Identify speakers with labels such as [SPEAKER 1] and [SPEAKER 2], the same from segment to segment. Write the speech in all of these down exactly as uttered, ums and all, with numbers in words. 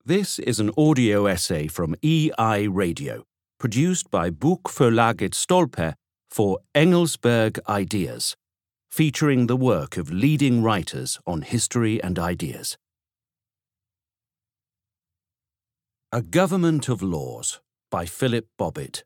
[SPEAKER 1] This is an audio essay from E I Radio, produced by Bokförlaget Stolpe for Engelsberg Ideas, featuring the work of leading writers on history and ideas. A Government of Laws by Philip Bobbitt.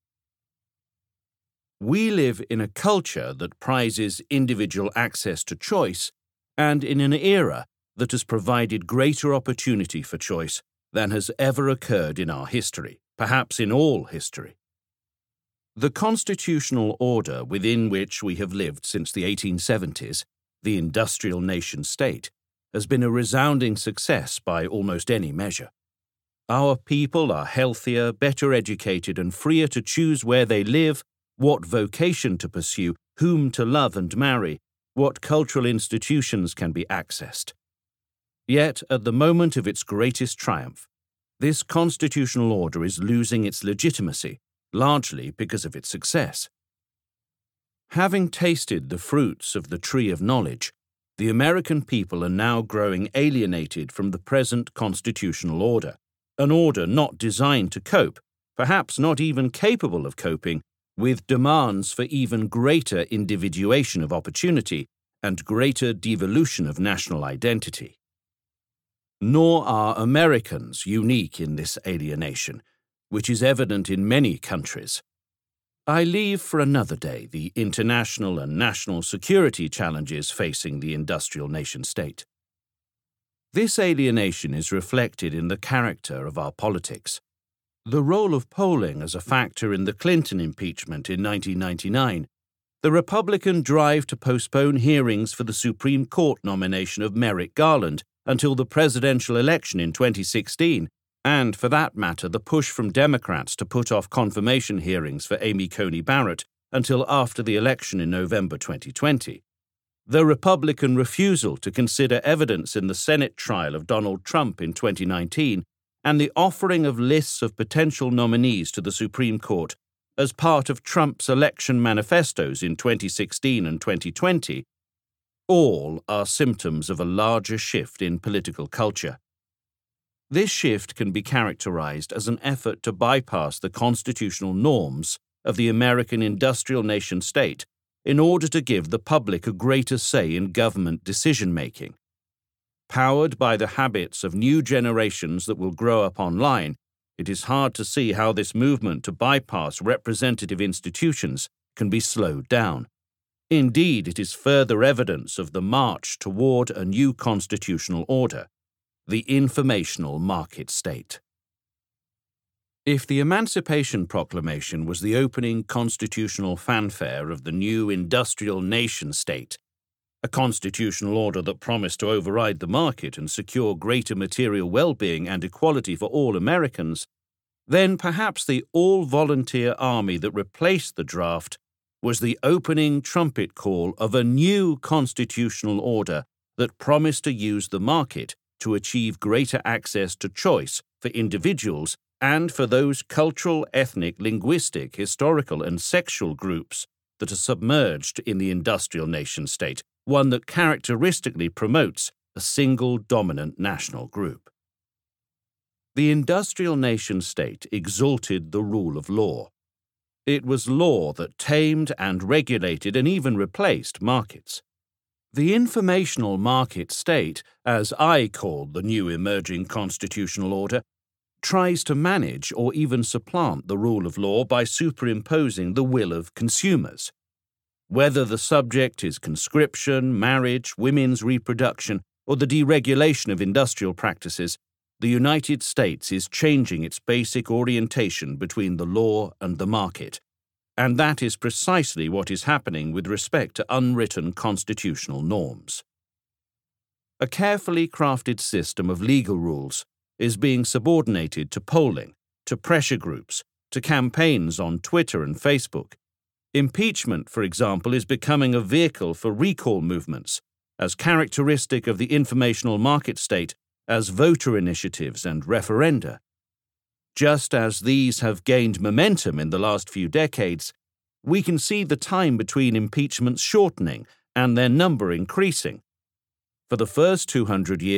[SPEAKER 1] We live in a culture that prizes individual access to choice and in an era that has provided greater opportunity for choice than has ever occurred in our history, perhaps in all history. The constitutional order within which we have lived since the eighteen seventies, the industrial nation-state, has been a resounding success by almost any measure. Our people are healthier, better educated, and freer to choose where they live, what vocation to pursue, whom to love and marry, what cultural institutions can be accessed. Yet, at the moment of its greatest triumph, this constitutional order is losing its legitimacy, largely because of its success. Having tasted the fruits of the tree of knowledge, the American people are now growing alienated from the present constitutional order, an order not designed to cope, perhaps not even capable of coping, with demands for even greater individuation of opportunity and greater devolution of national identity. Nor are Americans unique in this alienation, which is evident in many countries. I leave for another day the international and national security challenges facing the industrial nation-state. This alienation is reflected in the character of our politics. The role of polling as a factor in the Clinton impeachment in nineteen ninety-nine, the Republican drive to postpone hearings for the Supreme Court nomination of Merrick Garland until the presidential election in twenty sixteen, and, for that matter, the push from Democrats to put off confirmation hearings for Amy Coney Barrett until after the election in November twenty twenty. The Republican refusal to consider evidence in the Senate trial of Donald Trump in twenty nineteen, and the offering of lists of potential nominees to the Supreme Court as part of Trump's election manifestos in twenty sixteen and twenty twenty, all are symptoms of a larger shift in political culture. This shift can be characterized as an effort to bypass the constitutional norms of the American industrial nation-state in order to give the public a greater say in government decision-making. Powered by the habits of new generations that will grow up online, it is hard to see how this movement to bypass representative institutions can be slowed down. Indeed, it is further evidence of the march toward a new constitutional order, the informational market state. If the Emancipation Proclamation was the opening constitutional fanfare of the new industrial nation-state, a constitutional order that promised to override the market and secure greater material well-being and equality for all Americans, then perhaps the all-volunteer army that replaced the draft was the opening trumpet call of a new constitutional order that promised to use the market to achieve greater access to choice for individuals and for those cultural, ethnic, linguistic, historical, and sexual groups that are submerged in the industrial nation-state, one that characteristically promotes a single dominant national group. The industrial nation-state exalted the rule of law. It was law that tamed and regulated and even replaced markets. The informational market state, as I call the new emerging constitutional order, tries to manage or even supplant the rule of law by superimposing the will of consumers. Whether the subject is conscription, marriage, women's reproduction, or the deregulation of industrial practices, the United States is changing its basic orientation between the law and the market, and that is precisely what is happening with respect to unwritten constitutional norms. A carefully crafted system of legal rules is being subordinated to polling, to pressure groups, to campaigns on Twitter and Facebook. Impeachment, for example, is becoming a vehicle for recall movements, as characteristic of the informational market state as voter initiatives and referenda. Just as these have gained momentum in the last few decades, we can see the time between impeachments shortening and their number increasing. For the first two hundred years,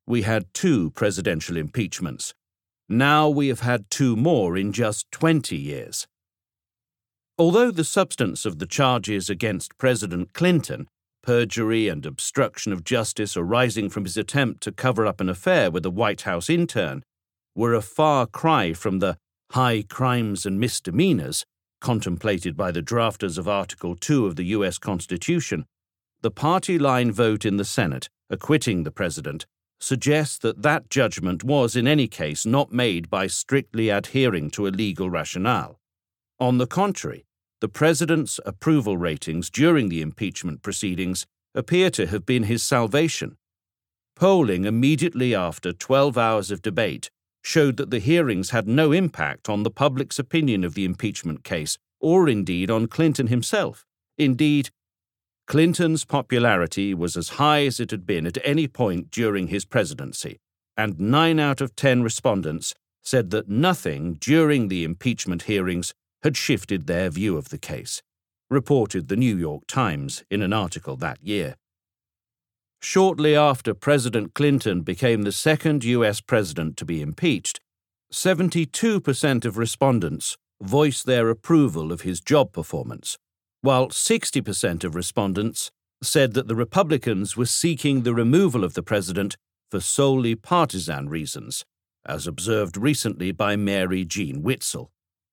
[SPEAKER 1] we had two presidential impeachments. Now we have had two more in just twenty years. Although the substance of the charges against President Clinton, perjury and obstruction of justice arising from his attempt to cover up an affair with a White House intern, were a far cry from the high crimes and misdemeanors contemplated by the drafters of Article two of the U S Constitution, the party line vote in the Senate acquitting the president suggests that that judgment was in any case not made by strictly adhering to a legal rationale. On the contrary, the president's approval ratings during the impeachment proceedings appear to have been his salvation. Polling immediately after twelve hours of debate showed that the hearings had no impact on the public's opinion of the impeachment case, or indeed on Clinton himself. Indeed, Clinton's popularity was as high as it had been at any point during his presidency, and nine out of ten respondents said that nothing during the impeachment hearings had shifted their view of the case, reported the New York Times in an article that year. Shortly after President Clinton became the second U S president to be impeached, seventy-two percent of respondents voiced their approval of his job performance, while sixty percent of respondents said that the Republicans were seeking the removal of the president for solely partisan reasons, as observed recently by Mary Jean Witzel.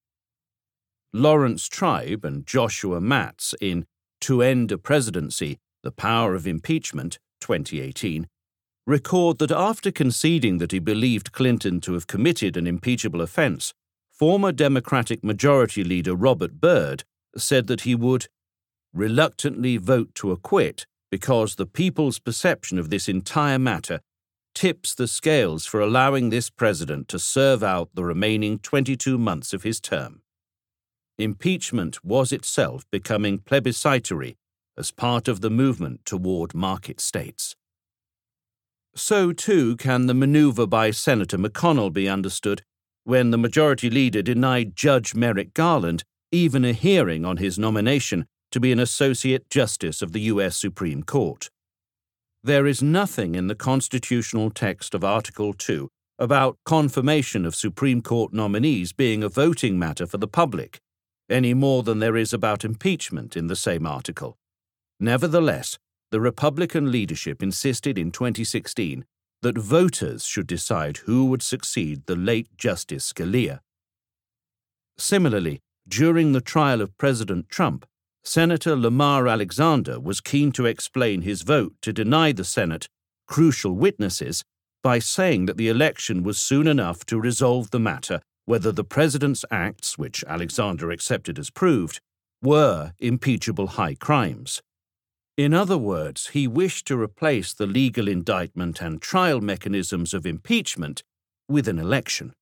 [SPEAKER 1] Lawrence Tribe and Joshua Matz in To End a Presidency, The Power of Impeachment, twenty eighteen, record that after conceding that he believed Clinton to have committed an impeachable offense, former Democratic Majority Leader Robert Byrd said that he would reluctantly vote to acquit because the people's perception of this entire matter tips the scales for allowing this president to serve out the remaining twenty-two months of his term. Impeachment was itself becoming plebiscitary as part of the movement toward market states. So too can the maneuver by Senator McConnell be understood when the Majority Leader denied Judge Merrick Garland even a hearing on his nomination to be an Associate Justice of the U S Supreme Court. There is nothing in the constitutional text of Article two about confirmation of Supreme Court nominees being a voting matter for the public, any more than there is about impeachment in the same article. Nevertheless, the Republican leadership insisted in twenty sixteen that voters should decide who would succeed the late Justice Scalia. Similarly, during the trial of President Trump, Senator Lamar Alexander was keen to explain his vote to deny the Senate crucial witnesses by saying that the election was soon enough to resolve the matter whether the president's acts, which Alexander accepted as proved, were impeachable high crimes. In other words, he wished to replace the legal indictment and trial mechanisms of impeachment with an election.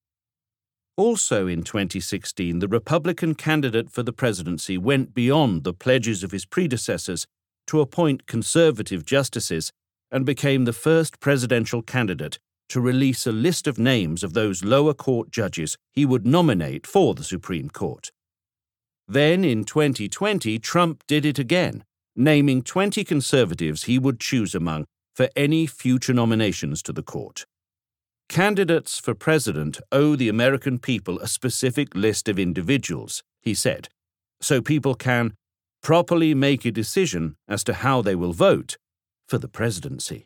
[SPEAKER 1] Also in twenty sixteen, the Republican candidate for the presidency went beyond the pledges of his predecessors to appoint conservative justices and became the first presidential candidate to release a list of names of those lower court judges he would nominate for the Supreme Court. Then in twenty twenty, Trump did it again, naming twenty conservatives he would choose among for any future nominations to the court. Candidates for president owe the American people a specific list of individuals, he said, so people can properly make a decision as to how they will vote for the presidency.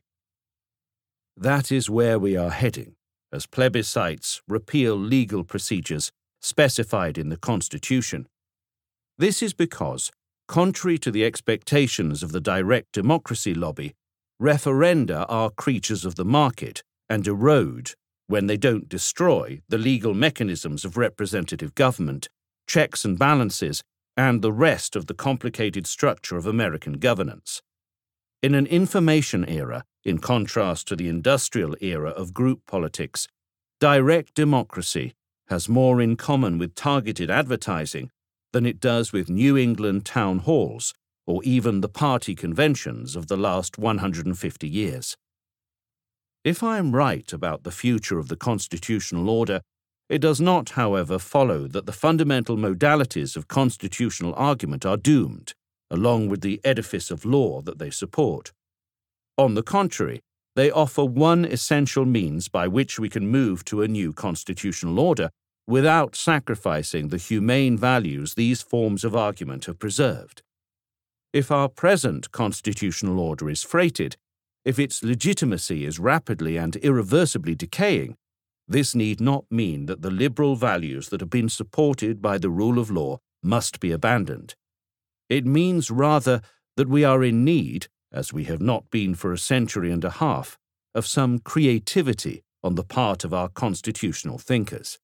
[SPEAKER 1] That is where we are heading, as plebiscites repeal legal procedures specified in the Constitution. This is because, contrary to the expectations of the direct democracy lobby, referenda are creatures of the market and erode, when they don't destroy, the legal mechanisms of representative government, checks and balances, and the rest of the complicated structure of American governance. In an information era, in contrast to the industrial era of group politics, direct democracy has more in common with targeted advertising than it does with New England town halls or even the party conventions of the last one hundred fifty years. If I am right about the future of the constitutional order, it does not, however, follow that the fundamental modalities of constitutional argument are doomed, along with the edifice of law that they support. On the contrary, They offer one essential means by which we can move to a new constitutional order without sacrificing the humane values these forms of argument have preserved. If our present constitutional order is freighted, if its legitimacy is rapidly and irreversibly decaying, this need not mean that the liberal values that have been supported by the rule of law must be abandoned. It means rather that we are in need, as we have not been for a century and a half, of some creativity on the part of our constitutional thinkers.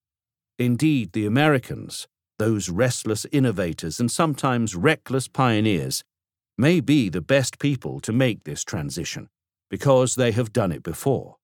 [SPEAKER 1] Indeed, the Americans, those restless innovators and sometimes reckless pioneers, may be the best people to make this transition, because they have done it before.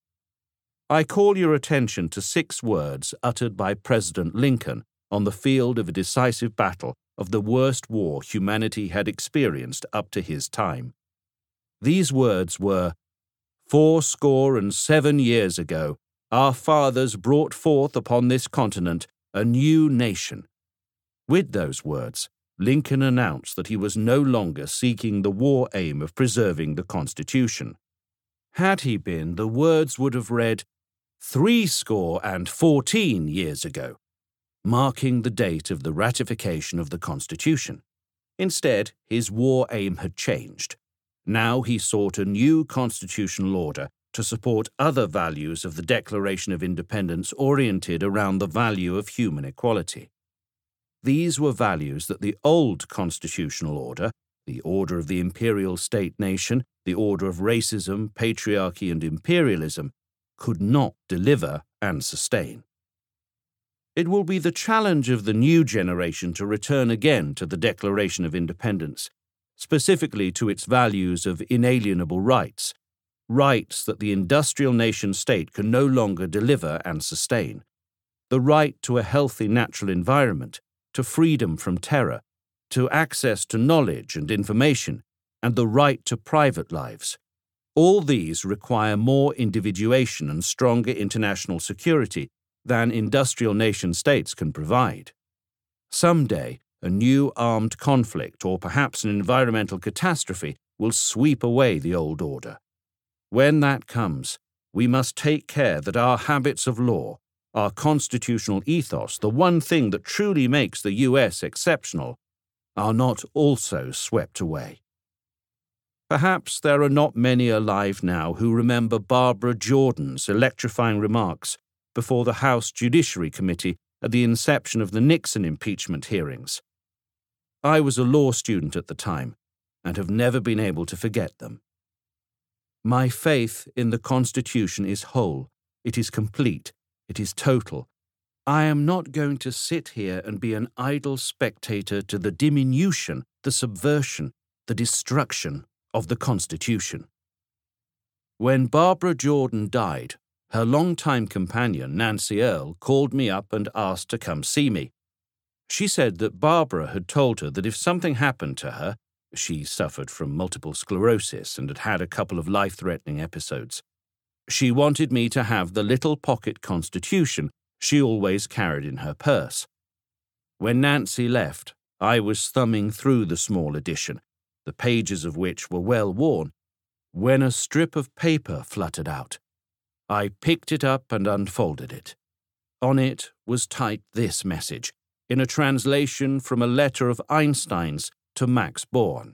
[SPEAKER 1] I call your attention to six words uttered by President Lincoln on the field of a decisive battle of the worst war humanity had experienced up to his time. These words were, "Fourscore and seven years ago, our fathers brought forth upon this continent a new nation." With those words, Lincoln announced that he was no longer seeking the war aim of preserving the Constitution. Had he been, the words would have read, "Threescore and fourteen years ago," marking the date of the ratification of the Constitution. Instead, his war aim had changed. Now he sought a new constitutional order to support other values of the Declaration of Independence oriented around the value of human equality. These were values that the old constitutional order, the order of the imperial state-nation, the order of racism, patriarchy, and imperialism, could not deliver and sustain. It will be the challenge of the new generation to return again to the Declaration of Independence, specifically to its values of inalienable rights, rights that the industrial nation-state can no longer deliver and sustain, the right to a healthy natural environment, to freedom from terror, to access to knowledge and information, and the right to private lives. All these require more individuation and stronger international security than industrial nation-states can provide. Someday, a new armed conflict or perhaps an environmental catastrophe will sweep away the old order. When that comes, we must take care that our habits of law, our constitutional ethos, the one thing that truly makes the U S exceptional, are not also swept away. Perhaps there are not many alive now who remember Barbara Jordan's electrifying remarks before the House Judiciary Committee at the inception of the Nixon impeachment hearings. I was a law student at the time and have never been able to forget them. My faith in the Constitution is whole, it is complete, it is total. I am not going to sit here and be an idle spectator to the diminution, the subversion, the destruction of the Constitution. When Barbara Jordan died, her longtime companion, Nancy Earle, called me up and asked to come see me. She said that Barbara had told her that if something happened to her, she suffered from multiple sclerosis and had had a couple of life-threatening episodes, she wanted me to have the little pocket Constitution she always carried in her purse. When Nancy left, I was thumbing through the small edition, the pages of which were well worn, when a strip of paper fluttered out. I picked it up and unfolded it. On it was typed this message, in a translation from a letter of Einstein's to Max Born.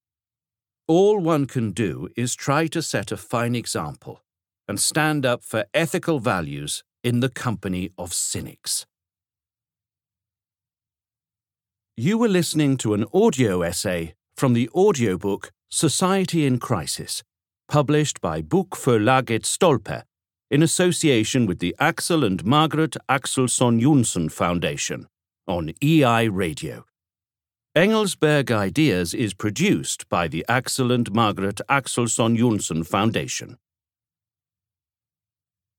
[SPEAKER 1] All one can do is try to set a fine example and stand up for ethical values in the company of cynics. You were listening to an audio essay from the audiobook Society in Crisis, published by Bokförlaget Stolpe in association with the Axel and Margaret Axelsson Jonsson Foundation on E I Radio. Engelsberg Ideas is produced by the Axel and Margaret Axelsson Jonsson Foundation.